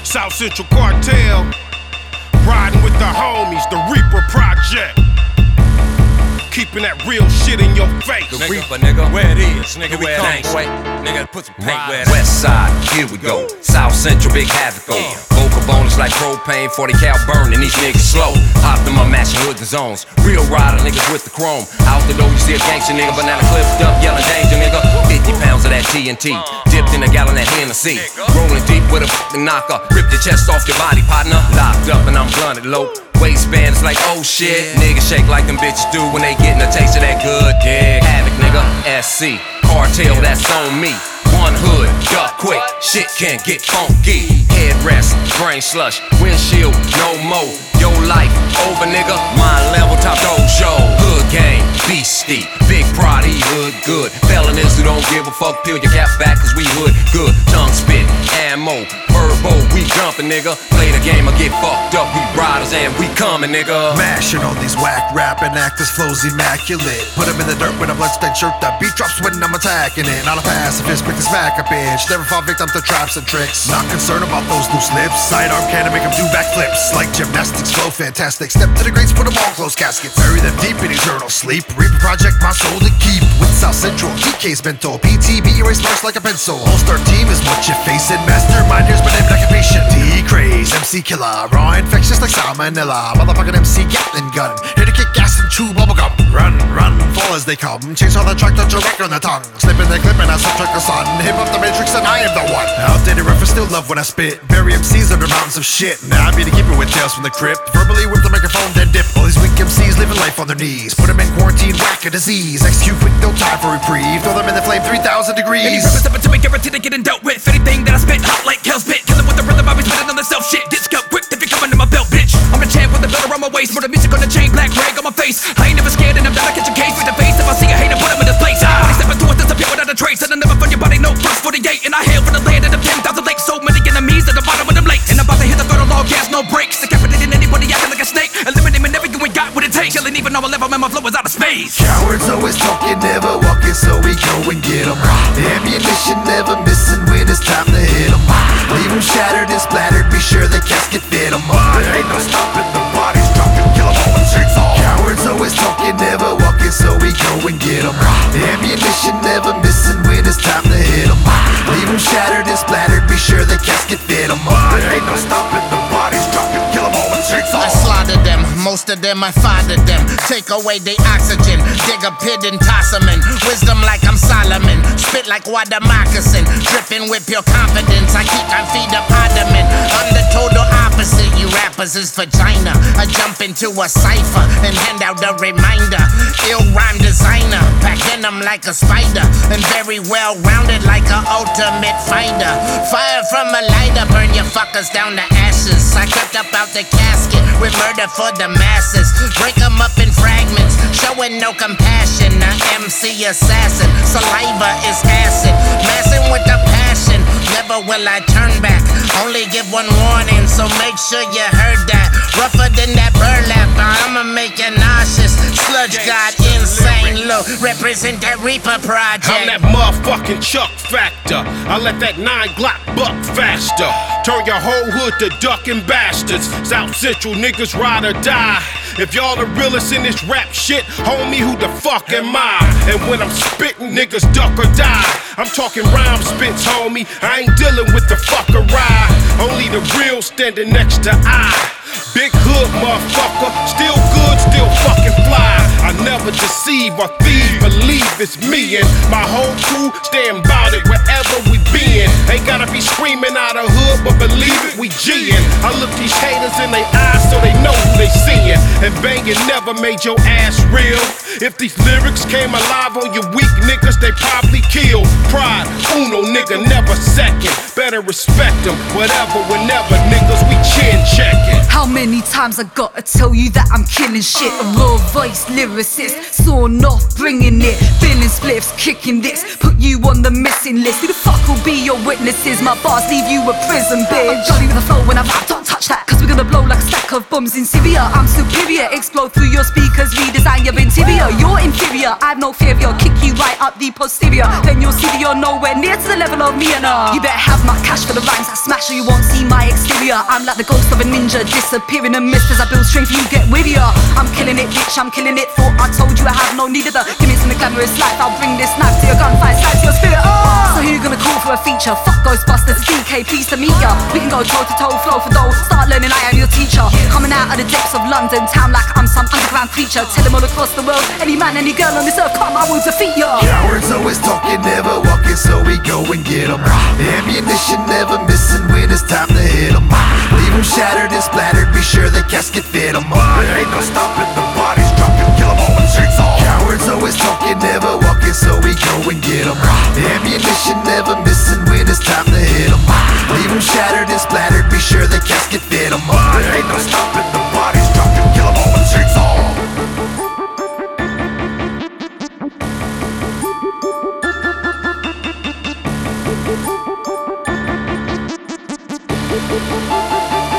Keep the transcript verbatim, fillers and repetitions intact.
South Central Cartel, riding with the homies, the Reaper Project. Keeping that real shit in your face. The nigga, Reaper, nigga. Where it is, nigga. Where it is. Nigga, put some paint where it is. West side, here we go. South Central, big havoc go. Vocal bonus like propane, forty cal burning. These niggas slow. Hopped them up, matching hoods and zones. Real rider niggas with the chrome. Out the door, you see a gangster nigga, banana clipped up, yelling danger nigga. fifty pounds of that T N T. Dipped in a gallon of Hennessy. Rolling deep with a fucking knocker. Rip your chest off your body, partner. Locked up and I'm blunted low. Waistbands like, oh shit. Niggas shake like them bitches do when they getting a taste of that good dick. Havoc, nigga, S C. Cartel, that's on me. One hood, duck quick, shit can't get funky. Headrest, brain slush, windshield, no more. Your life over, nigga, mind level, top dojo. Hood game, beastie, big prod, he hood good. Felonies who don't give a fuck, peel your cap back cause we hood good. Tongue spit, ammo, verbo, we jumpin', nigga. Play the game or get fucked up, we riders and we comin', nigga. Mashing on these whack rapping actors, flows immaculate. Put them in the dirt with a bloodstained shirt, the beat drops when I'm attacking it. Not a pacifist, quick to smack a bitch. Never fall victim to traps and tricks. Not concerned about those loose lips. Sidearm cannon make them do backflips. Like gymnastics, flow fantastic. Step to the grates, put them all close caskets. Bury them deep in eternal sleep. Reaper Project, my soul to keep. With South Central, D K's mental. P T B erase marks like a pencil. All-star team is what you facing. Mastermind, here's my name like a patient. T-Craze, M C killer. Raw infectious like salmonella. Motherfucking M C Gatling gun. Here to kick gas and chew bubblegum. Run, run, fall as they come. Change all the track, touch a record on the tongue. Slipping the clip and I subtract the sun. Hip up the matrix and I am the one. Outdated reference, still love when I spit. Bury M Cs under mountains of shit. Now I be the keeper with tales from the crypt. Verbally with the microphone, then dip. All these weak M Cs living life on their knees. Put them in quarantine, whack a disease. Execute quick, no time for reprieve. Throw them in the flame, three thousand degrees. Any purpose up to me, guaranteed to get in dealt with. Anything that I spit, hot like hell's bit. Killing with the rhythm, I be spitting on the self shit. Disc up quick if you're coming to my belt, bitch. I'm the champ with the belt around my waist. For the music on the chain, black rag on my face. I ain't never scared and I'm down to catch a case with the face. If I see a hater, put him in his place. Ah. When he step into it, disappear without a trace. And I never find your body, no first forty-eight. And I hail from the land of the ten thousand lakes. So many enemies at the bottom of them lakes. And I'm about to hit the throttle, all gas, no brakes. Decapitating anybody acting like a snake. Eliminating whenever you ain't got what it takes. Killing even though I level, man, my flow is out of space. Cowards always talking, never walking, so we go and get them. Ammunition never missing when it's time to hit them. Leave them shattered and splattered, be sure the casket fit them. There ain't no stopping, the bodies dropping, kill them all and shakes all. Cowards always talking, never walking, so we go and get them. Ammunition never missing when it's time to hit them. Leave them shattered and splattered, be sure the casket fit them. There ain't no stopping, the bodies dropping, kill them all and shakes all. I slaughtered them, most of them I fathered them. Take away the oxygen, dig a pit and toss them in. Wisdom like I'm Solomon, spit like water moccasin. Dripping with pure confidence, I keep my feet up ottoman. I'm the total opposite, you rappers is vagina. I jump into a cipher and hand out a reminder. Ill rhyme designer, pack venom like a spider. And very well rounded like an ultimate fighter. Fire from a lighter, burn your fuckers down to ashes. I crept up out the casket with murder for the masses. Break them up in fragments, showing no compassion. A M C assassin, saliva is acid. Messing with the passion, never will I turn back. Only give one warning, so make sure you heard that. Rougher than that burlap, I'ma make you nauseous. Sludge God, insane look, represent that Reaper Project. I'm that motherfucking Chuck Factor. I let that nine Glock buck faster. Turn your whole hood to ducking bastards. South Central niggas ride or die. If y'all the realest in this rap shit, homie, who the fuck am I? And when I'm spitting, niggas duck or die. I'm talking rhyme spits, homie. I ain't dealing with the fucker ride. Only the real standing next to I. Big hood motherfucker, still good, still fucking fly. I never deceive or thieve, believe it's me and my whole crew stand bout it wherever we been. Ain't gotta be screaming out of hood, but believe it, we G'in'. I look these haters in their eyes so they know who they seein'. And banging never made your ass real. If these lyrics came alive on you weak niggas, they probably kill. Pride, uno nigga, never second. Better respect them, whatever, whenever, niggas, we chin checking. How many times I gotta tell you that I'm killing shit? A raw voice lyricist, sawn off, bringing it. Feeling spliffs, kicking this, put you on the missing list. Who the fuck will be your witnesses? My bars leave you a prison bitch. I'm jolly with the flow when I rap, don't touch that, cause we're gonna blow like a stack lack of bombs in Syria. I'm superior, explode through your speakers, redesign your interior. You're inferior, I've no fear of you. Kick you right up the posterior, then you'll see that you're nowhere near to the level of me and her. You better have my cash for the rhymes I smash, or you won't see my exterior. I'm like the ghost of a ninja, disappearing and mist as I build strength. You get wittier. I'm killing it, bitch. I'm killing it. Thought I told you I have no need of the gimmicks in the glamorous life. I'll bring this knife to your gunfight, slice to your spirit. Oh! So who you gonna call for a feature? Fuck Ghostbusters, D K, pleased to meet ya. We can go toe to toe, flow for dough. Start learning, I am your teacher. Coming out of the depths of London town like I'm some underground creature. Tell them all across the world, any man, any girl on this earth, come, I will defeat ya. Cowards always talking, never walking, so we go and get them. Ammunition never missing when it's time to hit them. Leave them shattered and splattered, be sure the casket fit them. There ain't no stopping, the bodies dropping, kill them all in streets all. Cowards always talking, never walking, so we go and get them. Ammunition never missing when it's time to hit them. Leave them shattered and splattered, be sure the casket fit them. There ain't no stopping, the bodies dropping, kill them all in streets all. We'll be right back.